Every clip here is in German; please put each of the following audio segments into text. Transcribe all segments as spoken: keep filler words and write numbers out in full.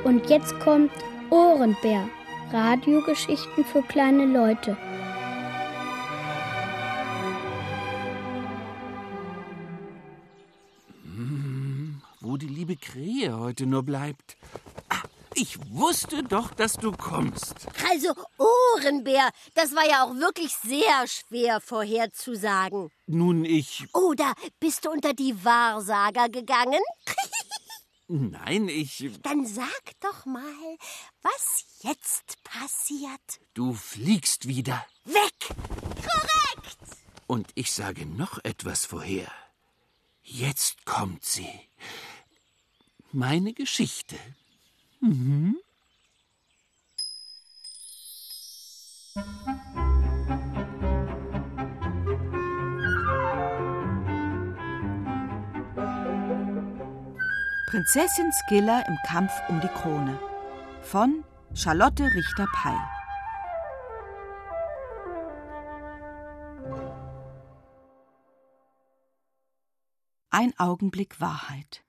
Und jetzt kommt Ohrenbär. Radiogeschichten für kleine Leute. Hm, wo die liebe Krähe heute nur bleibt. Ah, ich wusste doch, dass du kommst. Also Ohrenbär, das war ja auch wirklich sehr schwer vorherzusagen. Nun, ich... Oder bist du unter die Wahrsager gegangen? Nein, ich... Dann sag doch mal, was jetzt passiert. Du fliegst wieder. Weg! Korrekt! Und ich sage noch etwas vorher. Jetzt kommt sie. Meine Geschichte. Mhm. Prinzessin Skylla im Kampf um die Krone von Charlotte Richter-Peil. Ein Augenblick Wahrheit.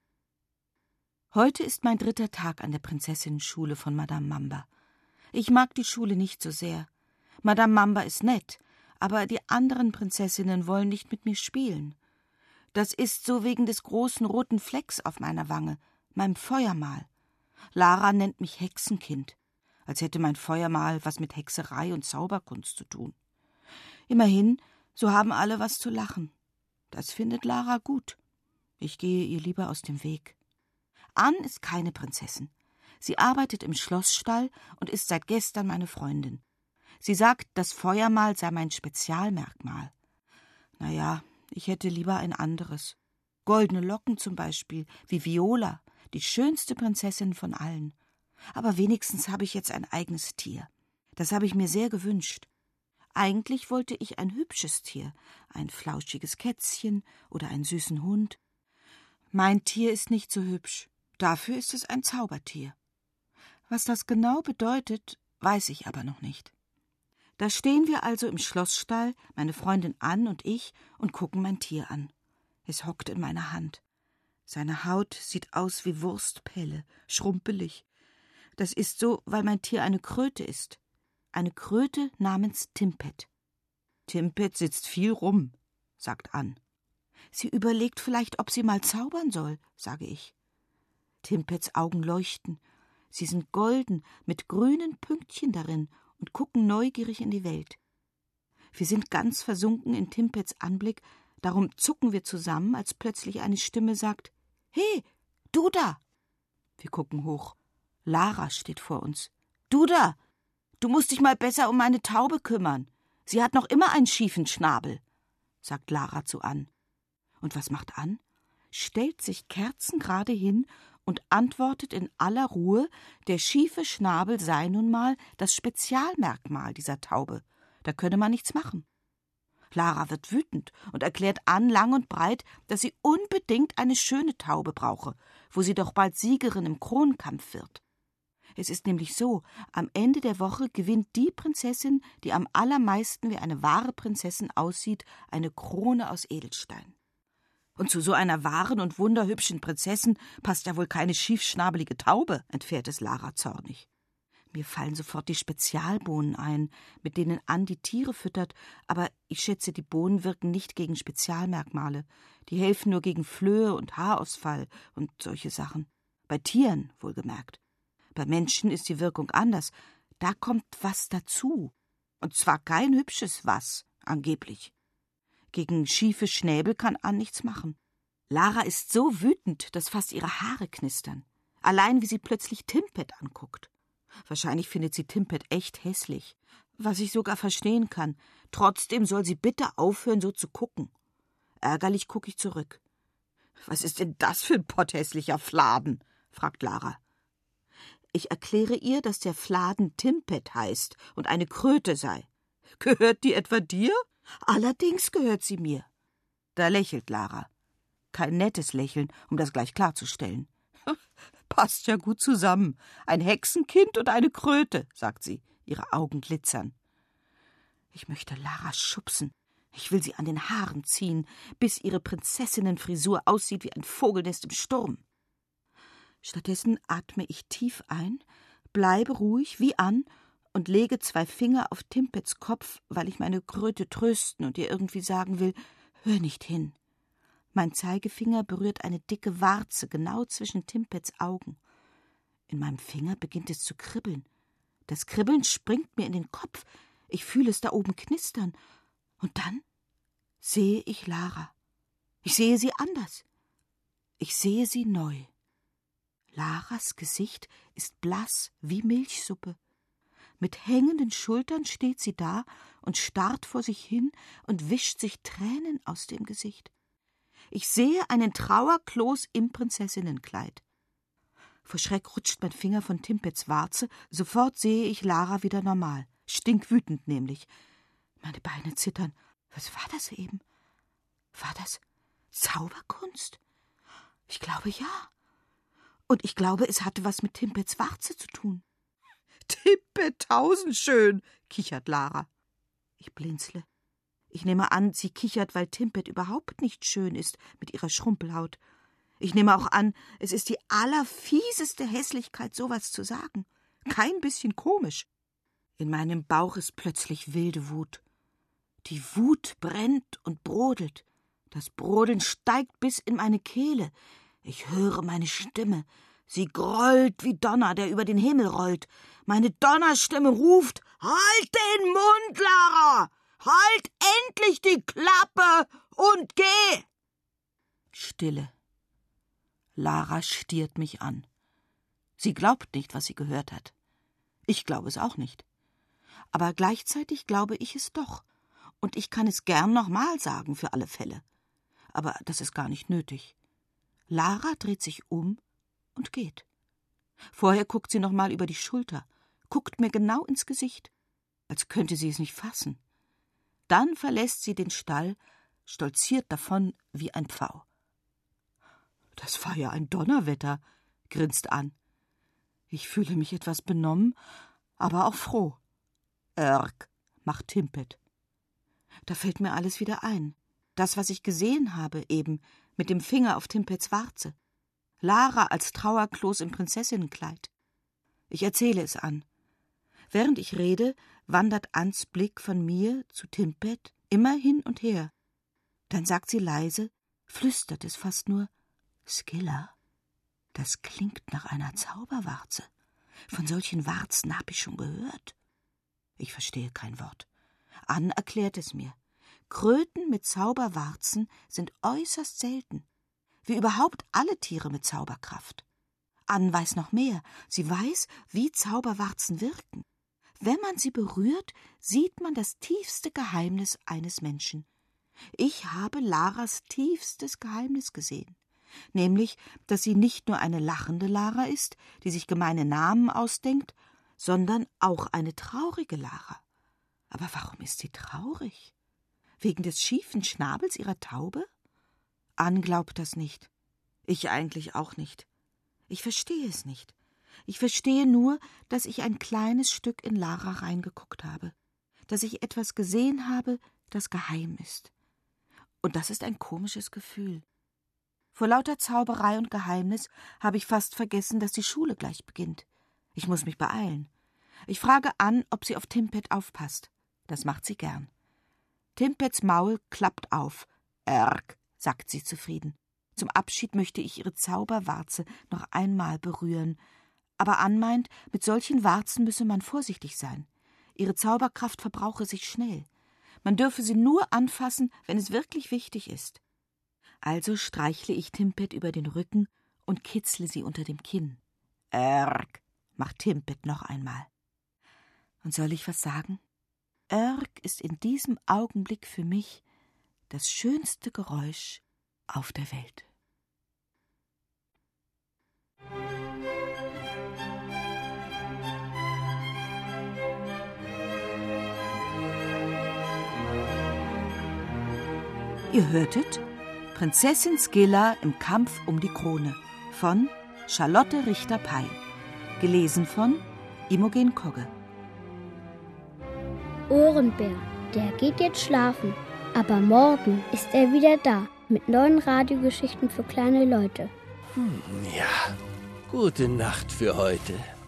Heute ist mein dritter Tag an der Prinzessinnenschule von Madame Mamba. Ich mag die Schule nicht so sehr. Madame Mamba ist nett, aber die anderen Prinzessinnen wollen nicht mit mir spielen. Das ist so wegen des großen roten Flecks auf meiner Wange, meinem Feuermal. Lara nennt mich Hexenkind, als hätte mein Feuermal was mit Hexerei und Zauberkunst zu tun. Immerhin, so haben alle was zu lachen. Das findet Lara gut. Ich gehe ihr lieber aus dem Weg. Ann ist keine Prinzessin. Sie arbeitet im Schlossstall und ist seit gestern meine Freundin. Sie sagt, das Feuermal sei mein Spezialmerkmal. Na ja, ich hätte lieber ein anderes. Goldene Locken zum Beispiel, wie Viola, die schönste Prinzessin von allen. Aber wenigstens habe ich jetzt ein eigenes Tier. Das habe ich mir sehr gewünscht. Eigentlich wollte ich ein hübsches Tier, ein flauschiges Kätzchen oder einen süßen Hund. Mein Tier ist nicht so hübsch. Dafür ist es ein Zaubertier. Was das genau bedeutet, weiß ich aber noch nicht. Da stehen wir also im Schlossstall, meine Freundin Ann und ich, und gucken mein Tier an. Es hockt in meiner Hand. Seine Haut sieht aus wie Wurstpelle, schrumpelig. Das ist so, weil mein Tier eine Kröte ist. Eine Kröte namens Timpet. Timpet sitzt viel rum, sagt Ann. Sie überlegt vielleicht, ob sie mal zaubern soll, sage ich. Timpets Augen leuchten. Sie sind golden, mit grünen Pünktchen darin und gucken neugierig in die Welt. Wir sind ganz versunken in Timpets Anblick, darum zucken wir zusammen, als plötzlich eine Stimme sagt: »Hey, du da!« Wir gucken hoch. Lara steht vor uns. »Du da! Du musst dich mal besser um meine Taube kümmern. Sie hat noch immer einen schiefen Schnabel«, sagt Lara zu Ann. Und was macht Ann? Stellt sich kerzengerade hin und antwortet in aller Ruhe, der schiefe Schnabel sei nun mal das Spezialmerkmal dieser Taube. Da könne man nichts machen. Lara wird wütend und erklärt Ann lang und breit, dass sie unbedingt eine schöne Taube brauche, wo sie doch bald Siegerin im Kronenkampf wird. Es ist nämlich so, am Ende der Woche gewinnt die Prinzessin, die am allermeisten wie eine wahre Prinzessin aussieht, eine Krone aus Edelstein. Und zu so einer wahren und wunderhübschen Prinzessin passt ja wohl keine schiefschnabelige Taube, entfährt es Lara zornig. Mir fallen sofort die Spezialbohnen ein, mit denen Ann die Tiere füttert, aber ich schätze, die Bohnen wirken nicht gegen Spezialmerkmale. Die helfen nur gegen Flöhe und Haarausfall und solche Sachen. Bei Tieren, wohlgemerkt. Bei Menschen ist die Wirkung anders. Da kommt was dazu. Und zwar kein hübsches Was, angeblich. Gegen schiefe Schnäbel kann Ann nichts machen. Lara ist so wütend, dass fast ihre Haare knistern. Allein wie sie plötzlich Timpet anguckt. Wahrscheinlich findet sie Timpet echt hässlich, was ich sogar verstehen kann. Trotzdem soll sie bitte aufhören, so zu gucken. Ärgerlich gucke ich zurück. »Was ist denn das für ein potthässlicher Fladen?« fragt Lara. Ich erkläre ihr, dass der Fladen Timpet heißt und eine Kröte sei. »Gehört die etwa dir?« »Allerdings gehört sie mir.« Da lächelt Lara. Kein nettes Lächeln, um das gleich klarzustellen. »Passt ja gut zusammen. Ein Hexenkind und eine Kröte«, sagt sie. Ihre Augen glitzern. Ich möchte Lara schubsen. Ich will sie an den Haaren ziehen, bis ihre Prinzessinnenfrisur aussieht wie ein Vogelnest im Sturm. Stattdessen atme ich tief ein, bleibe ruhig wie an und lege zwei Finger auf Timpets Kopf, weil ich meine Kröte trösten und ihr irgendwie sagen will, hör nicht hin. Mein Zeigefinger berührt eine dicke Warze genau zwischen Timpets Augen. In meinem Finger beginnt es zu kribbeln. Das Kribbeln springt mir in den Kopf. Ich fühle es da oben knistern. Und dann sehe ich Lara. Ich sehe sie anders. Ich sehe sie neu. Laras Gesicht ist blass wie Milchsuppe. Mit hängenden Schultern steht sie da und starrt vor sich hin und wischt sich Tränen aus dem Gesicht. Ich sehe einen Trauerkloß im Prinzessinnenkleid. Vor Schreck rutscht mein Finger von Timpets Warze. Sofort sehe ich Lara wieder normal. Stinkwütend nämlich. Meine Beine zittern. Was war das eben? War das Zauberkunst? Ich glaube, ja. Und ich glaube, es hatte was mit Timpets Warze zu tun. Timpet tausendschön, kichert Lara. Ich blinzle. Ich nehme an, sie kichert, weil Timpet überhaupt nicht schön ist mit ihrer Schrumpelhaut. Ich nehme auch an, es ist die allerfieseste Hässlichkeit, sowas zu sagen. Kein bisschen komisch. In meinem Bauch ist plötzlich wilde Wut. Die Wut brennt und brodelt. Das Brodeln steigt bis in meine Kehle. Ich höre meine Stimme. Sie grollt wie Donner, der über den Himmel rollt. Meine Donnerstimme ruft, halt den Mund, Lara! Halt endlich die Klappe und geh! Stille. Lara stiert mich an. Sie glaubt nicht, was sie gehört hat. Ich glaube es auch nicht. Aber gleichzeitig glaube ich es doch. Und ich kann es gern nochmal sagen, für alle Fälle. Aber das ist gar nicht nötig. Lara dreht sich um und geht. Vorher guckt sie nochmal über die Schulter, guckt mir genau ins Gesicht, als könnte sie es nicht fassen. Dann verlässt sie den Stall, stolziert davon wie ein Pfau. »Das war ja ein Donnerwetter«, grinst an. Ich fühle mich etwas benommen, aber auch froh. »Erk«, macht Timpet. Da fällt mir alles wieder ein. Das, was ich gesehen habe, eben, mit dem Finger auf Timpets Warze. Lara als Trauerkloß im Prinzessinnenkleid. Ich erzähle es an. Während ich rede, wandert Ans Blick von mir zu Timpet immer hin und her. Dann sagt sie leise, flüstert es fast nur, »Scylla, das klingt nach einer Zauberwarze. Von solchen Warzen habe ich schon gehört.« Ich verstehe kein Wort. Ann erklärt es mir. Kröten mit Zauberwarzen sind äußerst selten, wie überhaupt alle Tiere mit Zauberkraft. Ann weiß noch mehr. Sie weiß, wie Zauberwarzen wirken. Wenn man sie berührt, sieht man das tiefste Geheimnis eines Menschen. Ich habe Laras tiefstes Geheimnis gesehen. Nämlich, dass sie nicht nur eine lachende Lara ist, die sich gemeine Namen ausdenkt, sondern auch eine traurige Lara. Aber warum ist sie traurig? Wegen des schiefen Schnabels ihrer Taube? Ann glaubt das nicht. Ich eigentlich auch nicht. Ich verstehe es nicht. Ich verstehe nur, dass ich ein kleines Stück in Lara reingeguckt habe, dass ich etwas gesehen habe, das geheim ist. Und das ist ein komisches Gefühl. Vor lauter Zauberei und Geheimnis habe ich fast vergessen, dass die Schule gleich beginnt. Ich muss mich beeilen. Ich frage Ann, ob sie auf Timpet aufpasst. Das macht sie gern. Timpets Maul klappt auf. Erk, sagt sie zufrieden. Zum Abschied möchte ich ihre Zauberwarze noch einmal berühren. Aber Ann meint, mit solchen Warzen müsse man vorsichtig sein. Ihre Zauberkraft verbrauche sich schnell. Man dürfe sie nur anfassen, wenn es wirklich wichtig ist. Also streichle ich Timpet über den Rücken und kitzle sie unter dem Kinn. Erk, macht Timpet noch einmal. Und soll ich was sagen? Erk ist in diesem Augenblick für mich das schönste Geräusch auf der Welt. Ihr hörtet Prinzessin Scylla im Kampf um die Krone von Charlotte Richter-Pey, gelesen von Imogen Kogge. Ohrenbär, der geht jetzt schlafen, aber morgen ist er wieder da mit neuen Radiogeschichten für kleine Leute. Hm, ja, Gute Nacht für heute.